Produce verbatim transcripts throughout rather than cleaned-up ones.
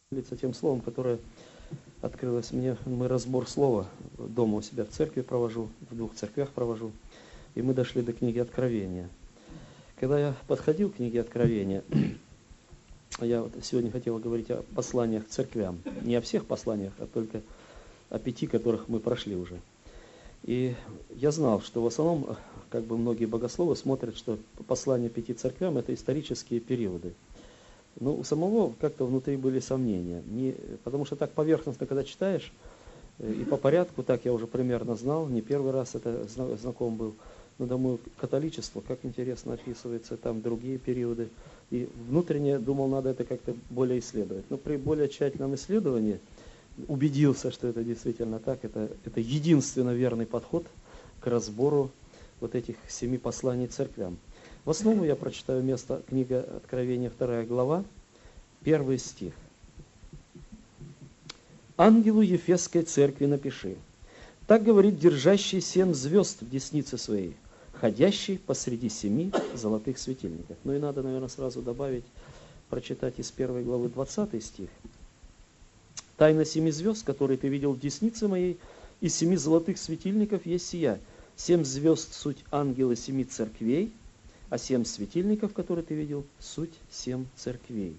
делиться тем словом, которое открылось мне. Мы разбор слова дома у себя в церкви провожу, в двух церквях провожу. И мы дошли до книги Откровения. Когда я подходил к книге Откровения, я вот сегодня хотел говорить о посланиях к церквям. Не о всех посланиях, а только о пяти, которых мы прошли уже. И я знал, что в основном, как бы многие богословы смотрят, что послания пяти церквям – это исторические периоды. Но у самого как-то внутри были сомнения. Не, потому что так поверхностно, когда читаешь, и по порядку, так я уже примерно знал, не первый раз это знаком был. Но думаю, католичество, как интересно описывается, там другие периоды. И внутренне думал, надо это как-то более исследовать. Но при более тщательном исследовании убедился, что это действительно так. Это, это единственно верный подход к разбору вот этих семи посланий церквям. В основу я прочитаю место, книга Откровения, вторая глава, первый стих. «Ангелу Ефесской церкви напиши, так говорит держащий семь звезд в деснице своей, ходящий посреди семи золотых светильников». Ну и надо, наверное, сразу добавить, прочитать из первой главы двадцатый стих. «Тайна семи звезд, которые ты видел в деснице моей, из семи золотых светильников есть сия. Семь звезд суть ангелы семи церквей, а семь светильников, которые ты видел, суть семь церквей».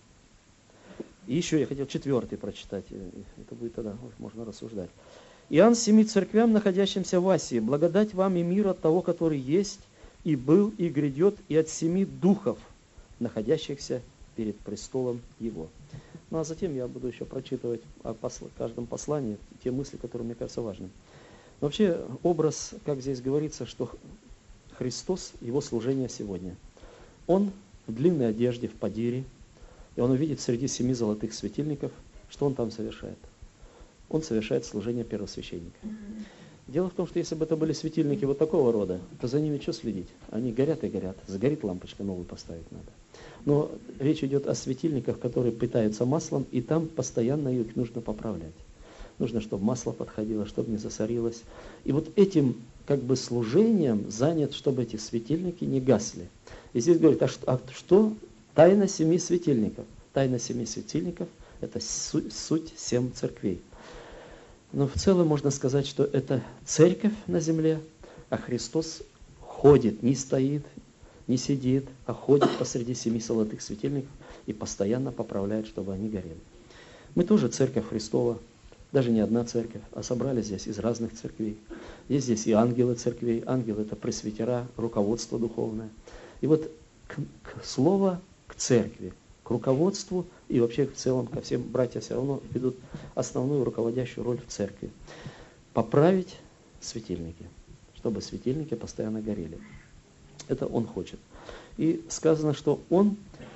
И еще я хотел четвертый прочитать, это будет тогда, можно рассуждать. «Иоанн семи церквям, находящимся в Асии, благодать вам и мир от того, который есть, и был, и грядет, и от семи духов, находящихся перед престолом его». Ну а затем я буду еще прочитывать о посл... каждом послании те мысли, которые мне кажутся важными. Но вообще образ, как здесь говорится, что Христос, его служение сегодня. Он в длинной одежде, в падире, и он увидит среди семи золотых светильников, что он там совершает. Он совершает служение первосвященника. Дело в том, что если бы это были светильники вот такого рода, то за ними что следить? Они горят и горят. Загорит лампочка, новую поставить надо. Но речь идет о светильниках, которые питаются маслом, и там постоянно их нужно поправлять. Нужно, чтобы масло подходило, чтобы не засорилось. И вот этим как бы служением занят, чтобы эти светильники не гасли. И здесь говорит, а что, а что? Тайна семи светильников. Тайна семи светильников – это суть, суть семь церквей. Но в целом можно сказать, что это церковь на земле, а Христос ходит, не стоит, не сидит, а ходит посреди семи золотых светильников и постоянно поправляет, чтобы они горели. Мы тоже церковь Христова, даже не одна церковь, а собрались здесь из разных церквей. Есть здесь и ангелы церквей, ангелы – это пресвитера, руководство духовное. И вот к, к слову к церкви, к руководству и вообще в целом ко всем братья все равно ведут основную руководящую роль в церкви. Поправить светильники, чтобы светильники постоянно горели. Это он хочет. И сказано, что он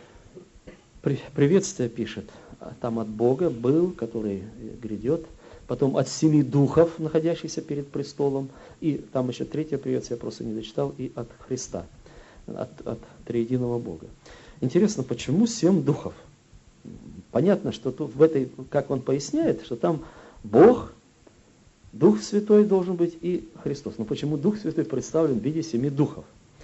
приветствие пишет, там от Бога был, который грядет, потом от семи духов, находящихся перед престолом, и там еще третье приветствие, я просто не дочитал, и от Христа, от, от триединого Бога. Интересно, почему семь духов? Понятно, что тут в этой, как он поясняет, что там Бог, Дух Святой должен быть и Христос. Но почему Дух Святой представлен в виде семи духов?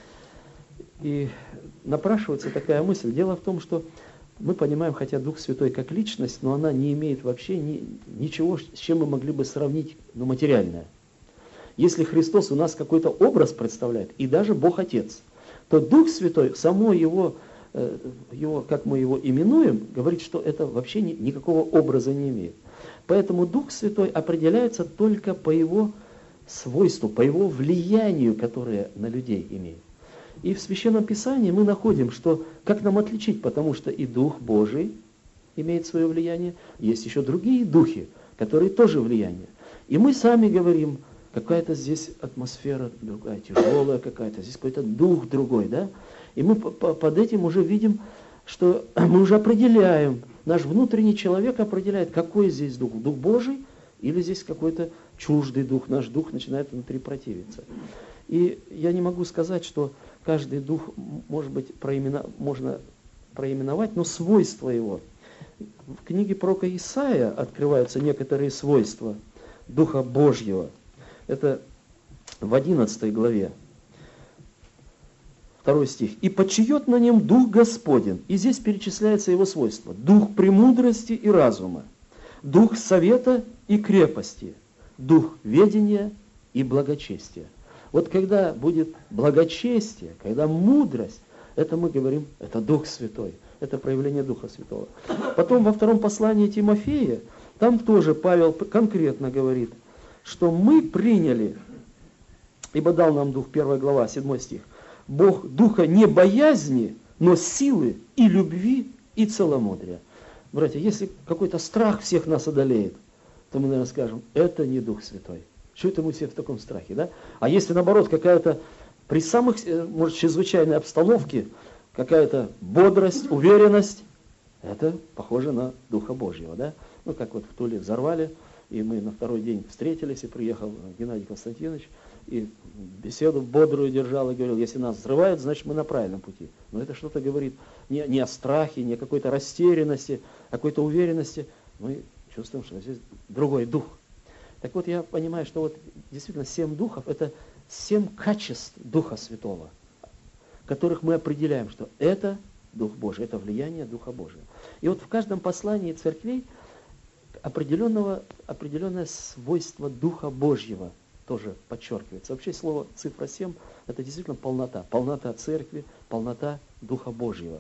И напрашивается такая мысль. Дело в том, что мы понимаем, хотя Дух Святой как личность, но она не имеет вообще ни, ничего, с чем мы могли бы сравнить, ну, материальное. Если Христос у нас какой-то образ представляет, и даже Бог Отец, то Дух Святой, само его, его, как мы его именуем, говорит, что это вообще ни, никакого образа не имеет. Поэтому Дух Святой определяется только по его свойству, по его влиянию, которое на людей имеет. И в Священном Писании мы находим, что как нам отличить, потому что и Дух Божий имеет свое влияние, есть еще другие духи, которые тоже влияние. И мы сами говорим, какая-то здесь атмосфера другая, тяжелая какая-то, здесь какой-то дух другой, да? И мы под этим уже видим, что мы уже определяем, наш внутренний человек определяет, какой здесь дух, дух Божий или здесь какой-то чуждый дух, наш дух начинает внутри противиться. И я не могу сказать, что каждый дух, может быть, проимена, можно проименовать, но свойства его. В книге пророка Исаия открываются некоторые свойства Духа Божьего. Это в одиннадцатой главе. Второй стих. «И почиет на нем Дух Господень». И здесь перечисляется его свойства. Дух премудрости и разума, Дух совета и крепости, Дух ведения и благочестия. Вот когда будет благочестие, когда мудрость, это мы говорим, это Дух Святой, это проявление Духа Святого. Потом во втором послании Тимофея, там тоже Павел конкретно говорит, что мы приняли, ибо дал нам Дух, первая глава, седьмой стих, Бог Духа не боязни, но силы и любви и целомудрия. Братья, если какой-то страх всех нас одолеет, то мы, наверное, скажем, это не Дух Святой. Что это мы все в таком страхе, да? А если, наоборот, какая-то при самых, может, чрезвычайной обстановке, какая-то бодрость, уверенность, это похоже на Духа Божьего, да? Ну, как вот в Туле взорвали, и мы на второй день встретились, и приехал Геннадий Константинович, и беседу бодрую держал, и говорил, если нас взрывают, значит, мы на правильном пути. Но это что-то говорит не, не о страхе, не о какой-то растерянности, а какой-то уверенности. Мы чувствуем, что здесь другой дух. Так вот, я понимаю, что вот действительно семь духов – это семь качеств Духа Святого, которых мы определяем, что это Дух Божий, это влияние Духа Божия. И вот в каждом послании церквей определенного, определенное свойство Духа Божьего тоже подчеркивается. Вообще слово цифра семь – это действительно полнота. Полнота церкви, полнота Духа Божьего.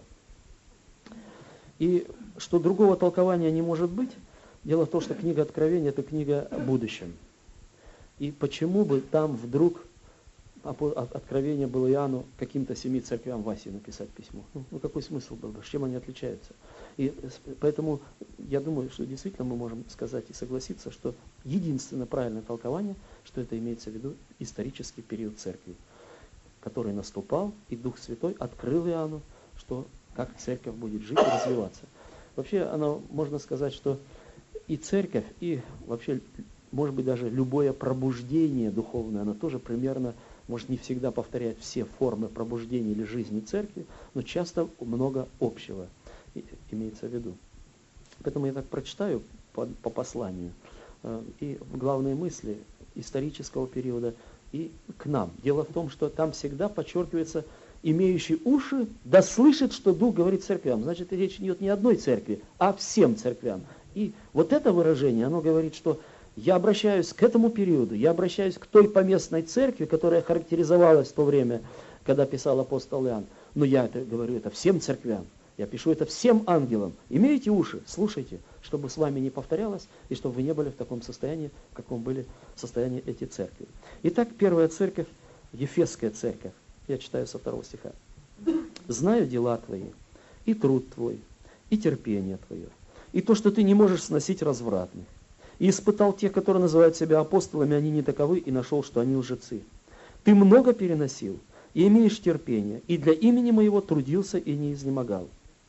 И что другого толкования не может быть, дело в том, что книга Откровения – это книга о будущем. И почему бы там вдруг Откровение было Иоанну каким-то семи церквям в Асии написать письмо? Ну, ну какой смысл был бы? С чем они отличаются? И поэтому я думаю, что действительно мы можем сказать и согласиться, что единственное правильное толкование, что это имеется в виду исторический период церкви, который наступал, и Дух Святой открыл Иоанну, что как церковь будет жить и развиваться. Вообще, оно, можно сказать, что и церковь, и вообще, может быть, даже любое пробуждение духовное, оно тоже примерно, может, не всегда повторяет все формы пробуждения или жизни церкви, но часто много общего имеется в виду. Поэтому я так прочитаю по, по посланию и главные мысли исторического периода и к нам. Дело в том, что там всегда подчеркивается имеющий уши, да слышит, что Дух говорит церквям. Значит, речь идет не одной церкви, а всем церквям. И вот это выражение, оно говорит, что я обращаюсь к этому периоду, я обращаюсь к той поместной церкви, которая характеризовалась в то время, когда писал апостол Иоанн. Но я это говорю, это всем церквям. Я пишу это всем ангелам. Имеете уши, слушайте, чтобы с вами не повторялось, и чтобы вы не были в таком состоянии, в каком были в состоянии эти церкви. Итак, первая церковь, Ефесская церковь. Я читаю со второго стиха. «Знаю дела твои, и труд твой, и терпение твое, и то, что ты не можешь сносить развратных. И испытал тех, которые называют себя апостолами, они не таковы, и нашел, что они лжецы. Ты много переносил, и имеешь терпение, и для имени моего трудился и не изнемогал.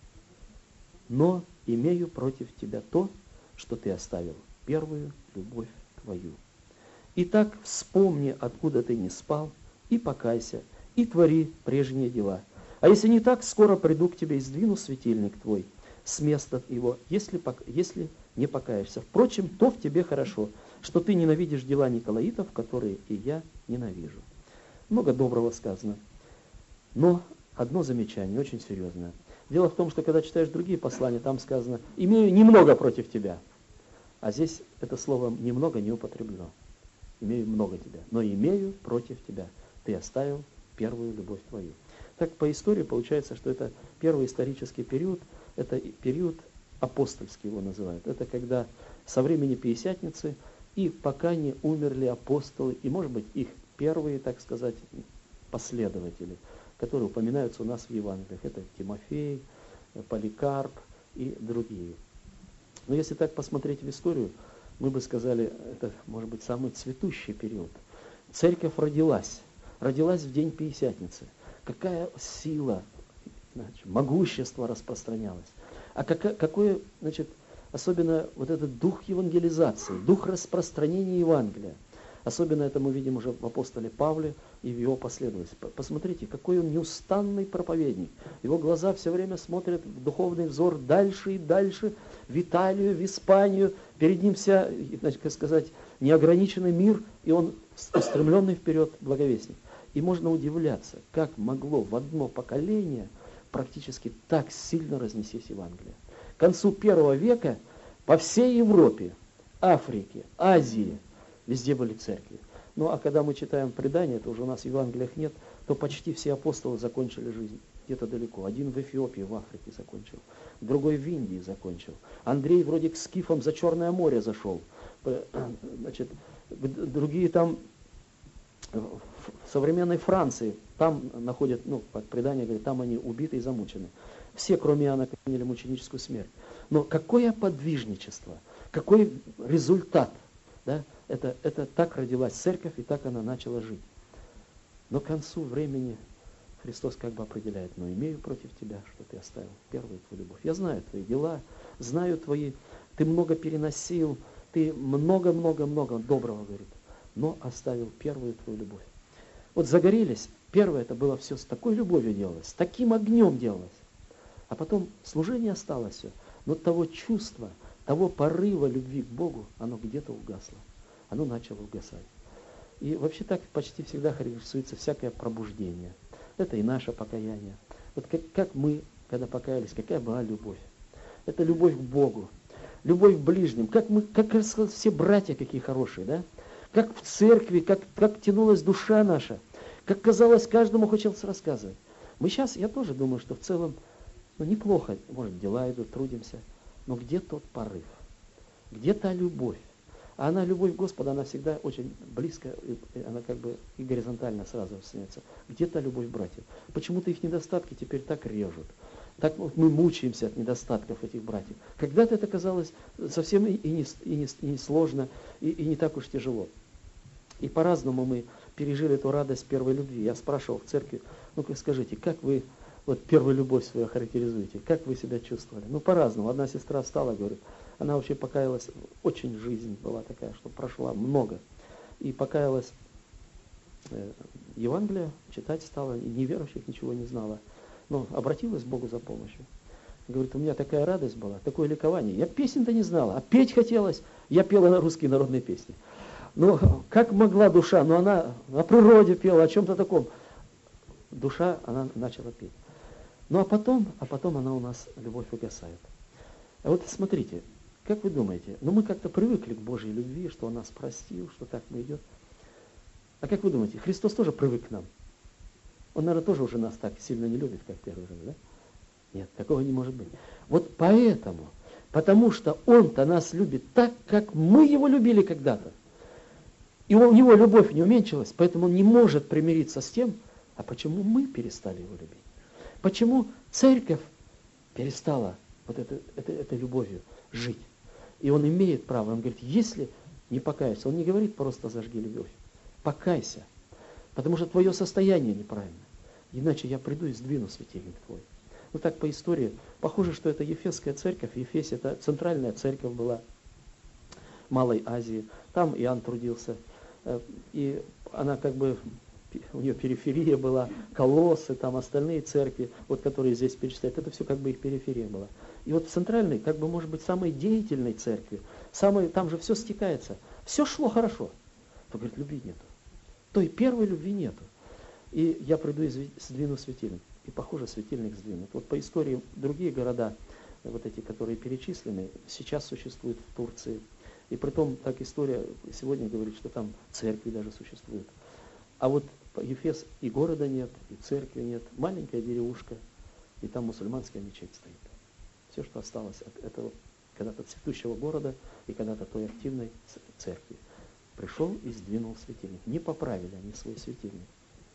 Но имею против тебя то, что ты оставил первую любовь твою. Итак, вспомни, откуда ты не спал, и покайся, и твори прежние дела. А если не так, скоро приду к тебе и сдвину светильник твой с места его, если, если не покаешься. Впрочем, то в тебе хорошо, что ты ненавидишь дела Николаитов, которые и я ненавижу». Много доброго сказано. Но одно замечание, очень серьезное. Дело в том, что когда читаешь другие послания, там сказано «имею немного против тебя». А здесь это слово «немного» не употреблено. «Имею много тебя». Но «имею против тебя». Ты оставил первую любовь твою. Так по истории получается, что это первый исторический период, это период апостольский его называют. Это когда со времени Пятидесятницы и пока не умерли апостолы, и, может быть, их первые, так сказать, последователи, которые упоминаются у нас в Евангелиях. Это Тимофей, Поликарп и другие. Но если так посмотреть в историю, мы бы сказали, это, может быть, самый цветущий период. Церковь родилась. Родилась в день Пятидесятницы. Какая сила, значит, могущество распространялось. А как, какое, значит, особенно вот этот дух евангелизации, дух распространения Евангелия. Особенно это мы видим уже в апостоле Павле и в его последовательстве. Посмотрите, какой он неустанный проповедник. Его глаза все время смотрят в духовный взор дальше и дальше, в Италию, в Испанию. Перед ним вся, значит, как сказать, неограниченный мир, и он устремленный вперед благовестник. И можно удивляться, как могло в одно поколение практически так сильно разнестись Евангелие. К концу первого века по всей Европе, Африке, Азии везде были церкви. Ну а когда мы читаем предания, это уже у нас в Евангелиях нет, то почти все апостолы закончили жизнь где-то далеко. Один в Эфиопии, в Африке закончил, другой в Индии закончил. Андрей вроде к скифам за Черное море зашел. Значит, другие там в современной Франции, там находят, ну, как предание говорит, там они убиты и замучены. Все, кроме Иоанна, приняли мученическую смерть. Но какое подвижничество, какой результат, да? Это, это так родилась церковь, и так она начала жить. Но к концу времени Христос как бы определяет: но имею против тебя, что ты оставил первую твою любовь. Я знаю твои дела, знаю твои, ты много переносил, ты много-много-много доброго, говорит, но оставил первую твою любовь. Вот загорелись, первое это было все с такой любовью делалось, с таким огнем делалось. А потом служение осталось все, но того чувства, того порыва любви к Богу, оно где-то угасло, оно начало угасать. И вообще так почти всегда характеризуется всякое пробуждение. Это и наше покаяние. Вот как, как мы, когда покаялись, какая была любовь. Это любовь к Богу, любовь к ближним. Как мы, как все братья какие хорошие, да? Как в церкви, как, как тянулась душа наша, как казалось, каждому хочется рассказывать. Мы сейчас, я тоже думаю, что в целом, ну, неплохо, может, дела идут, трудимся, но где тот порыв? Где та любовь? А она, любовь Господа, она всегда очень близко, она как бы и горизонтально сразу снится. Где та любовь братьев? Почему-то их недостатки теперь так режут. Так вот мы мучаемся от недостатков этих братьев. Когда-то это казалось совсем и не, и не, и не сложно, и, и не так уж тяжело. И по-разному мы пережили эту радость первой любви. Я спрашивал в церкви: ну-ка скажите, как вы вот первую любовь свою характеризуете? Как вы себя чувствовали? Ну, по-разному. Одна сестра встала, говорит, она вообще покаялась, очень жизнь была такая, что прошла много. И покаялась, э, Евангелие читать стала, и неверующих ничего не знала. Но обратилась к Богу за помощью. Говорит, у меня такая радость была, такое ликование. Я песен-то не знала, а петь хотелось. Я пела на русские народные песни. Ну, как могла душа, но она на природе пела, о чем-то таком. Душа, она начала петь. Ну, а потом, а потом она у нас, любовь угасает. А вот смотрите, как вы думаете, ну мы как-то привыкли к Божьей любви, что Он нас простил, что так мы идем. А как вы думаете, Христос тоже привык к нам? Он, наверное, тоже уже нас так сильно не любит, как первый раз, да? Нет, такого не может быть. Вот поэтому, потому что Он-то нас любит так, как мы Его любили когда-то. И у Него любовь не уменьшилась, поэтому Он не может примириться с тем, а почему мы перестали Его любить? Почему церковь перестала вот это, это, этой любовью жить? И Он имеет право, Он говорит, если не покаяться, Он не говорит просто зажги любовь, покайся, потому что твое состояние неправильно, иначе я приду и сдвину светильник твой. Ну так по истории, похоже, что это Ефесская церковь, Ефесь это центральная церковь была Малой Азии, там Иоанн трудился, и она как бы, у нее периферия была, Колоссы, там остальные церкви, вот которые здесь перечисляют, это все как бы их периферия была. И вот в центральной, как бы может быть, самой деятельной церкви, самой, там же все стекается, все шло хорошо, то говорит, любви нету. Той первой любви нету. И я приду и сдвину светильник. И похоже, светильник сдвинут. Вот по истории другие города, вот эти, которые перечислены, сейчас существуют в Турции. И притом так история сегодня говорит, что там церкви даже существуют. А вот Ефес и города нет, и церкви нет. Маленькая деревушка, и там мусульманская мечеть стоит. Все, что осталось от этого когда-то цветущего города и когда-то той активной церкви. Пришел и сдвинул светильник. Не поправили они свой светильник.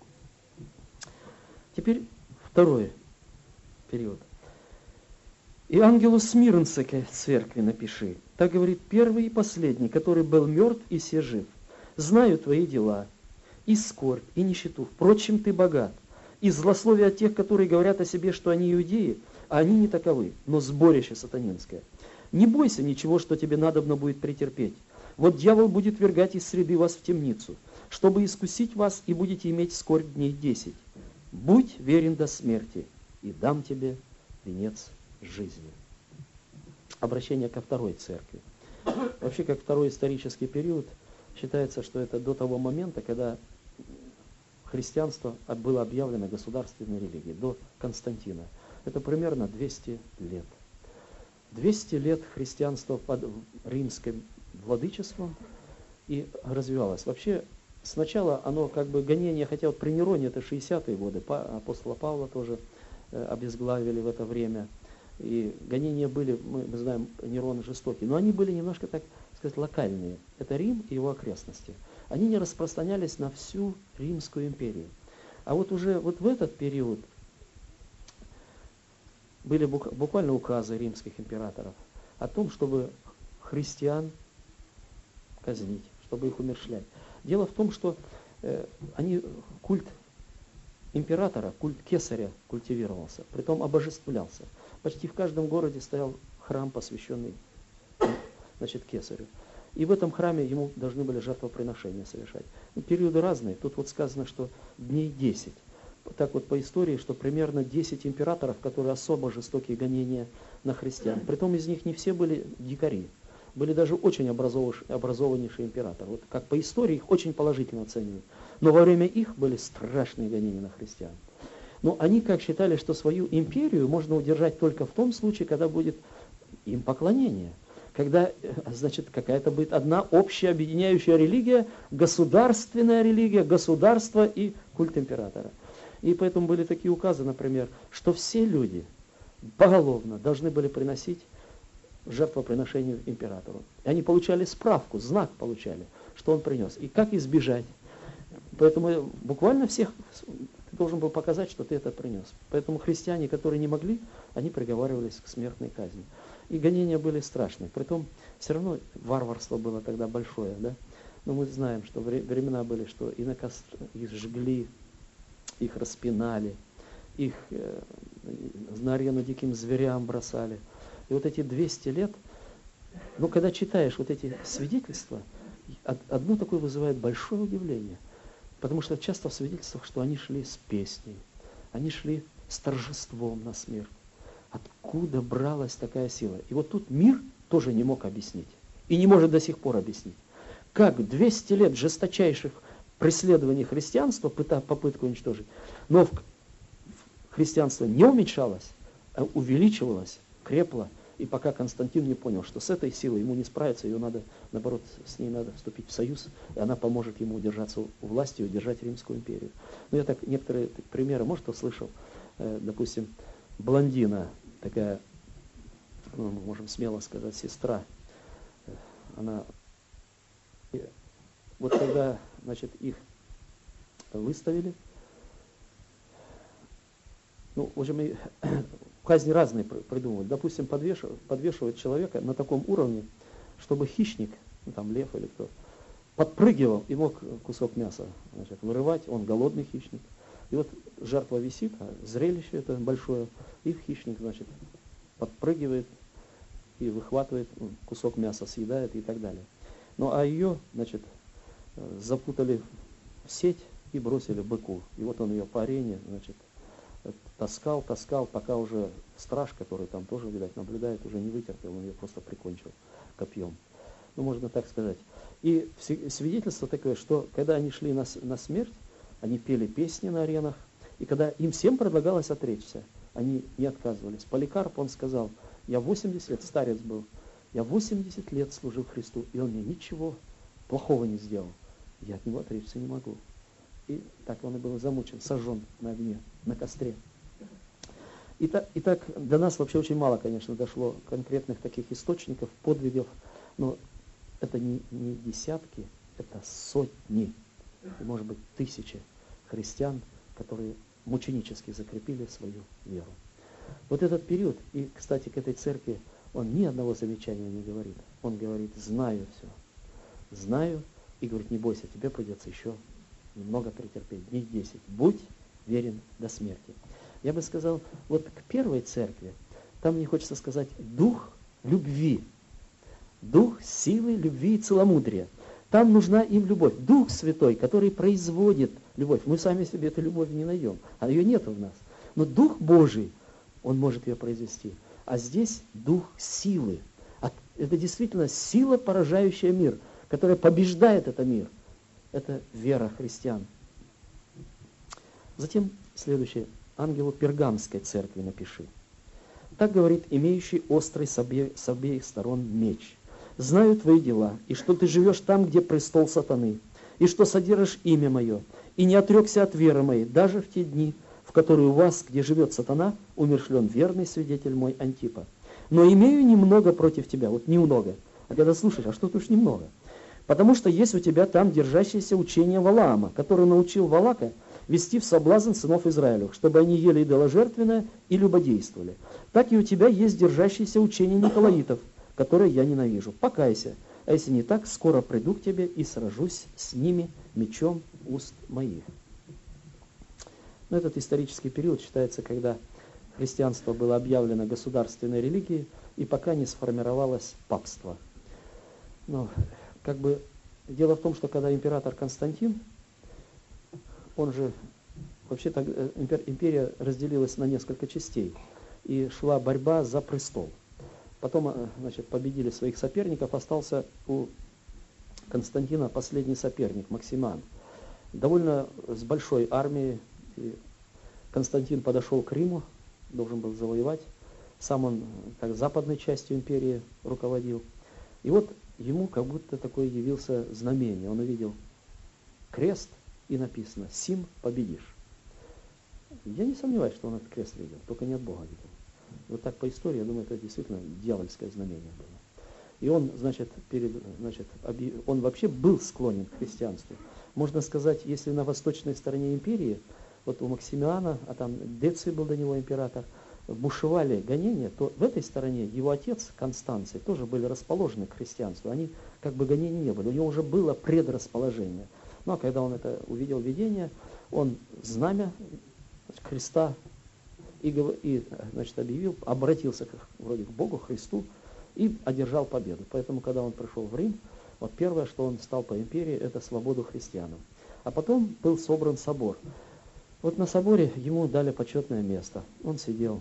Теперь второй период. И ангелу Смирнской церкви напиши. Так говорит первый и последний, который был мертв и се жив. Знаю твои дела, и скорбь, и нищету. Впрочем, ты богат. И злословие от тех, которые говорят о себе, что они иудеи, а они не таковы, но сборище сатанинское. Не бойся ничего, что тебе надобно будет претерпеть. Вот дьявол будет вергать из среды вас в темницу, чтобы искусить вас, и будете иметь скорбь дней десять. Будь верен до смерти, и дам тебе венец жизни. Обращение ко второй церкви. Вообще, как второй исторический период, считается, что это до того момента, когда христианство было объявлено государственной религией, до Константина. Это примерно двести лет. двести лет христианство под римским владычеством и развивалось. Вообще, сначала оно как бы гонение, хотя вот при Нероне это шестидесятые годы, апостола Павла тоже обезглавили в это время. И гонения были, мы, мы знаем, Нерон жестокий, но они были немножко, так сказать, локальные. Это Рим и его окрестности. Они не распространялись на всю Римскую империю. А вот уже вот в этот период были буквально указы римских императоров о том, чтобы христиан казнить, чтобы их умерщвлять. Дело в том, что э, они, культ императора, культ кесаря культивировался, притом обожествлялся. Почти в каждом городе стоял храм, посвященный, значит, кесарю. И в этом храме ему должны были жертвоприношения совершать. Ну, периоды разные. Тут вот сказано, что дней десять. Так вот по истории, что примерно десять императоров, которые особо жестокие гонения на христиан. Притом из них не все были дикари. Были даже очень образованнейшие императоры. Вот как по истории их очень положительно оценивают. Но во время их были страшные гонения на христиан. Но они как считали, что свою империю можно удержать только в том случае, когда будет им поклонение. Когда, значит, какая-то будет одна общая объединяющая религия, государственная религия, государство и культ императора. И поэтому были такие указы, например, что все люди поголовно должны были приносить жертвоприношение императору. И они получали справку, знак получали, что он принес. И как избежать? Поэтому буквально всех ты должен был показать, что ты это принес. Поэтому христиане, которые не могли, они приговаривались к смертной казни. И гонения были страшные. Притом все равно варварство было тогда большое. Да? Но мы знаем, что времена были, что и на костр их жгли, их распинали, их э, на арену диким зверям бросали. И вот эти двести лет, ну когда читаешь вот эти свидетельства, одно такое вызывает большое удивление. Потому что часто в свидетельствах, что они шли с песней, они шли с торжеством на смерть. Откуда бралась такая сила? И вот тут мир тоже не мог объяснить. И не может до сих пор объяснить. Как двести лет жесточайших преследований христианства, попытку уничтожить, но в христианство не уменьшалось, а увеличивалось, крепло. И пока Константин не понял, что с этой силой ему не справиться, ее надо, наоборот, с ней надо вступить в союз, и она поможет ему удержаться у власти и удержать Римскую империю. Ну, я так некоторые так, примеры, может, кто слышал, э, допустим, блондина, такая, ну, мы можем смело сказать, сестра, она, вот когда, значит, их выставили, ну, в общем, казни разные придумывают. Допустим, подвешивают, подвешивают человека на таком уровне, чтобы хищник, ну, там лев или кто, подпрыгивал и мог кусок мяса, значит, вырывать, он голодный хищник. И вот жертва висит, а зрелище это большое, и хищник, значит, подпрыгивает и выхватывает кусок мяса, съедает и так далее. Ну а ее, значит, запутали в сеть и бросили быку. И вот он ее по арене, значит, таскал, таскал, пока уже страж, который там тоже, видать, наблюдает, уже не вытерпел, он ее просто прикончил копьем. Ну, можно так сказать. И свидетельство такое, что когда они шли на, на смерть, они пели песни на аренах, и когда им всем предлагалось отречься, они не отказывались. Поликарп, он сказал, я восемьдесят лет, старец был, я восемьдесят лет служил Христу, и он мне ничего плохого не сделал. Я от него отречься не могу. И так он и был замучен, сожжен на огне, на костре. И так, и так до нас вообще очень мало, конечно, дошло конкретных таких источников, подвигов, но это не, не десятки, это сотни, и, может быть, тысячи христиан, которые мученически закрепили свою веру. Вот этот период, и, кстати, к этой церкви он ни одного замечания не говорит. Он говорит, знаю все, знаю, и говорит, не бойся, тебе придется еще немного претерпеть, дней десять. Будь верен до смерти. Я бы сказал, вот к первой церкви, там мне хочется сказать, дух любви, дух силы, любви и целомудрия. Там нужна им любовь. Дух Святой, который производит любовь. Мы сами себе эту любовь не найдем, а ее нет в нас. Но Дух Божий, Он может ее произвести. А здесь дух силы. Это действительно сила, поражающая мир, которая побеждает этот мир. Это вера христиан. Затем следующее. Ангелу Пергамской церкви напиши. Так говорит имеющий острый с обеих, с обеих сторон меч. Знаю твои дела, и что ты живешь там, где престол сатаны, и что содержишь имя мое, и не отрекся от веры моей, даже в те дни, в которые у вас, где живет сатана, умершлен верный свидетель мой Антипа. Но имею немного против тебя, вот немного. А когда слушаешь, а что-то уж немного. Потому что есть у тебя там держащееся учение Валаама, который научил Валака вести в соблазн сынов Израилевых, чтобы они ели идоложертвенное и любодействовали. Так и у тебя есть держащееся учение Николаитов, которое я ненавижу. Покайся, а если не так, скоро приду к тебе и сражусь с ними мечом уст моих. Но этот исторический период считается, когда христианство было объявлено государственной религией, и пока не сформировалось папство. Но как бы дело в том, что когда император Константин, он же, вообще так, империя разделилась на несколько частей, и шла борьба за престол. Потом, значит, победили своих соперников, остался у Константина последний соперник, Максимиан. Довольно с большой армией. И Константин подошел к Риму, должен был завоевать. Сам он как западной частью империи руководил. И вот ему как будто такое явился знамение. Он увидел крест, и написано «Сим победишь». Я не сомневаюсь, что он этот крест видел, только не от Бога видел. Вот так по истории, я думаю, это действительно дьявольское знамение было. И он, значит, перед, значит, он вообще был склонен к христианству. Можно сказать, если на восточной стороне империи, вот у Максимиана, а там Деций был до него император, бушевали гонения, то в этой стороне его отец Констанций тоже были расположены к христианству. Они как бы гонений не были, у него уже было предрасположение. Но когда он это увидел видение, он знамя Христа и, и значит, объявил, обратился к, вроде к Богу, Христу, и одержал победу. Поэтому, когда он пришел в Рим, вот первое, что он стал по империи, это свободу христианам. А потом был собран собор. Вот на соборе ему дали почетное место. Он сидел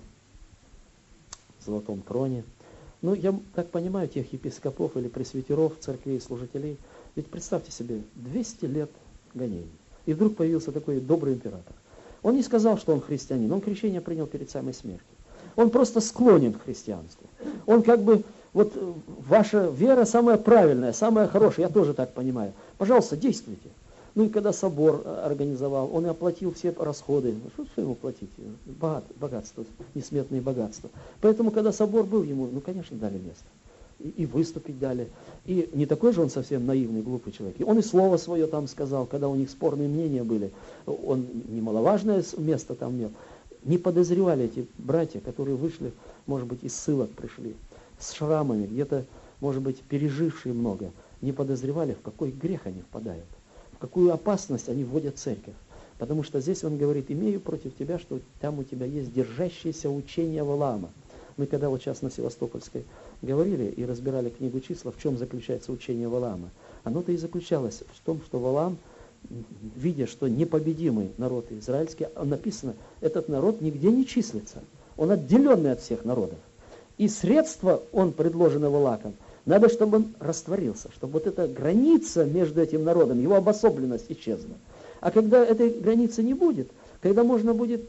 в золотом троне. Ну, я так понимаю, тех епископов или пресвитеров, церквей, служителей, ведь представьте себе, двести лет гонений. И вдруг появился такой добрый император. Он не сказал, что он христианин, он крещение принял перед самой смертью. Он просто склонен к христианству. Он как бы, вот ваша вера самая правильная, самая хорошая, я тоже так понимаю. Пожалуйста, действуйте. Ну и когда собор организовал, он и оплатил все расходы. Что, что ему платить? Богат, богатство, несметные богатства. Поэтому, когда собор был, ему, ну, конечно, дали место. И, и выступить дали. И не такой же он совсем наивный, глупый человек. И он и слово свое там сказал, когда у них спорные мнения были. Он немаловажное место там имел. Не подозревали эти братья, которые вышли, может быть, из ссылок пришли, с шрамами, где-то, может быть, пережившие много, не подозревали, в какой грех они впадают, в какую опасность они вводят церковь. Потому что здесь он говорит, имею против тебя, что там у тебя есть держащееся учение Валаама. Мы когда вот сейчас на Севастопольской говорили и разбирали книгу числа, в чем заключается учение Валаама, оно-то и заключалось в том, что Валаам, видя, что непобедимый народ израильский, написано, этот народ нигде не числится, он отделенный от всех народов. И средства, он предложенный Валаком, надо, чтобы он растворился, чтобы вот эта граница между этим народом, его обособленность исчезла. А когда этой границы не будет, когда можно будет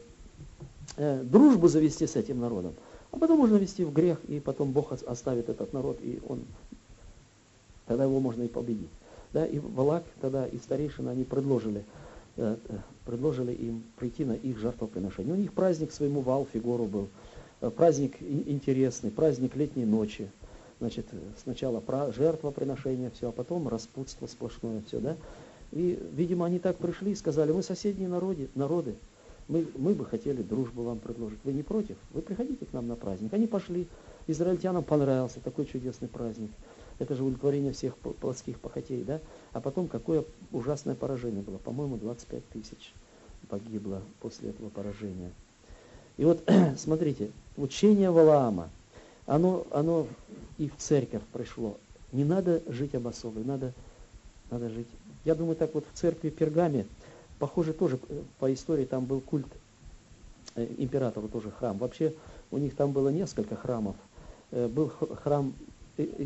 э, дружбу завести с этим народом, а потом можно вести в грех, и потом Бог оставит этот народ, и он, тогда его можно и победить. Да, и Валак тогда, и старейшины, они предложили, э, предложили им прийти на их жертвоприношение. У них праздник своему Ваал Фигору был, э, праздник интересный, праздник летней ночи. Значит, сначала жертвоприношение, все, а потом распутство сплошное, все, да. И, видимо, они так пришли и сказали, мы соседние народы, народы мы, мы бы хотели дружбу вам предложить. Вы не против? Вы приходите к нам на праздник. Они пошли, израильтянам понравился такой чудесный праздник. Это же удовлетворение всех плотских похотей, да? А потом какое ужасное поражение было. По-моему, двадцать пять тысяч погибло после этого поражения. И вот, смотрите, учение Валаама, оно, оно и в церковь пришло. Не надо жить обособленно, надо, надо жить. Я думаю, так вот в церкви Пергаме, похоже, тоже по истории там был культ э, императору, тоже храм. Вообще у них там было несколько храмов. Э, был храм э, э,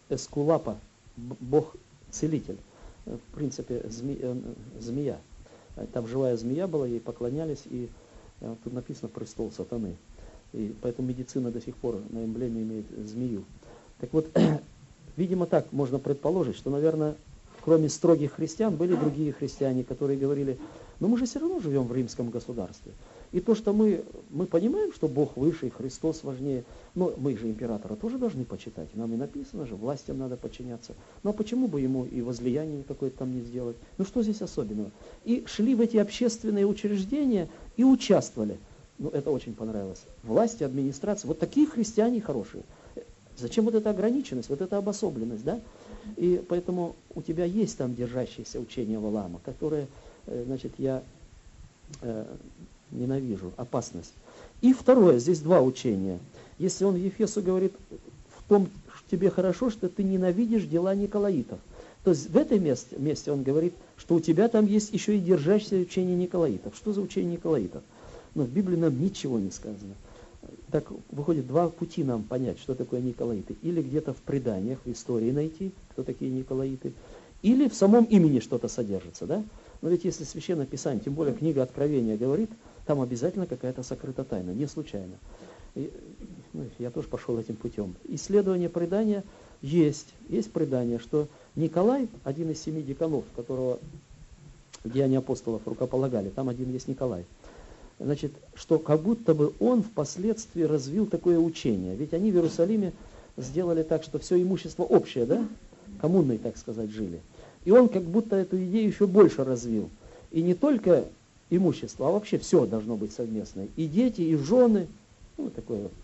Эскулапа, бог-целитель, в принципе, зме, э, змея. Там живая змея была, ей поклонялись, и тут написано «престол сатаны». И поэтому медицина до сих пор на эмблеме имеет змею. Так вот, видимо, так можно предположить, что, наверное, кроме строгих христиан, были другие христиане, которые говорили, но мы же все равно живем в римском государстве. И то, что мы, мы понимаем, что Бог выше, и Христос важнее, но мы же императора тоже должны почитать. Нам и написано же, властям надо подчиняться. Ну а почему бы ему и возлияние какое-то там не сделать? Ну что здесь особенного? И шли в эти общественные учреждения и участвовали. Ну это очень понравилось. Власти, администрация, вот такие христиане хорошие. Зачем вот эта ограниченность, вот эта обособленность, да? И поэтому у тебя есть там держащееся учение Валаама, которое, значит, я э, ненавижу, опасность. И второе, здесь два учения. Если он Ефесу говорит, в том тебе хорошо, что ты ненавидишь дела Николаитов, то в этом месте, месте он говорит, что у тебя там есть еще и держащееся учение Николаитов. Что за учение Николаитов? Но в Библии нам ничего не сказано. Так выходит, два пути нам понять, что такое Николаиты. Или где-то в преданиях, в истории найти, кто такие Николаиты, или в самом имени что-то содержится, да? Но ведь если Священное Писание, тем более книга Откровения говорит, там обязательно какая-то сокрыта тайна, не случайно. И, ну, я тоже пошел этим путем. Исследование предания есть. Есть предание, что Николай, один из семи деканов, которого в Деянии апостолов рукополагали, там один есть Николай. Значит, что как будто бы он впоследствии развил такое учение. Ведь они в Иерусалиме сделали так, что все имущество общее, да? Коммунной, так сказать, жили. И он как будто эту идею еще больше развил. И не только имущество, а вообще все должно быть совместное. И дети, и жены. Ну, такое вот.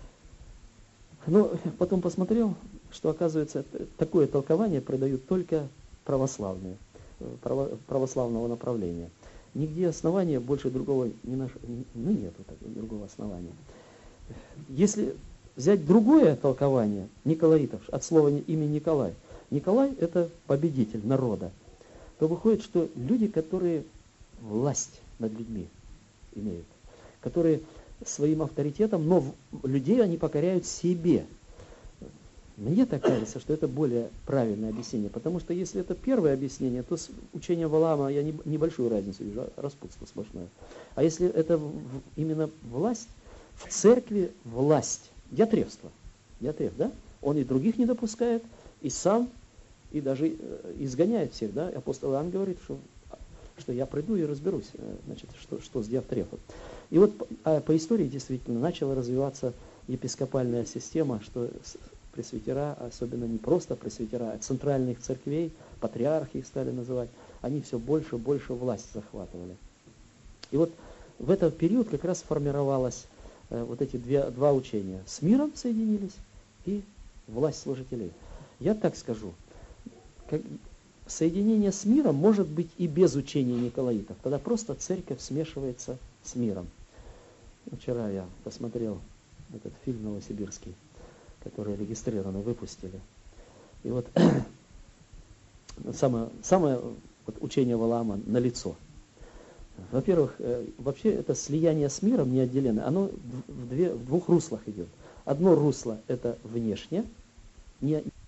Но потом посмотрел, что, оказывается, такое толкование придают только православные, православного направления. Нигде основания больше другого не наш... ну, нету такого другого основания. Если взять другое толкование Николаитов, от слова имя Николай, Николай это победитель народа, то выходит, что люди, которые власть над людьми имеют, которые своим авторитетом, но людей они покоряют себе. Мне так кажется, что это более правильное объяснение, потому что если это первое объяснение, то с учением Валаама я небольшую разницу вижу, распутство сплошное. А если это именно власть, в церкви власть, диатрефство, диатреф, да? Он и других не допускает, и сам, и даже изгоняет всех, да? Апостол Иоанн говорит, что, что я приду и разберусь, значит, что, что с диатрефом. И вот а по истории действительно начала развиваться епископальная система, что пресвитера, особенно не просто пресвитера, а центральных церквей, патриархи их стали называть, они все больше и больше власть захватывали. И вот в этот период как раз формировалось э, вот эти две, два учения. С миром соединились и власть служителей. Я так скажу, как, соединение с миром может быть и без учения Николаитов. Тогда просто церковь смешивается с миром. Вчера я посмотрел этот фильм новосибирский, которые регистрированно выпустили. И вот самое, самое вот, учение Валаама налицо. Во-первых, э, вообще это слияние с миром неотделенное, оно в, две, в двух руслах идет. Одно русло это внешне, не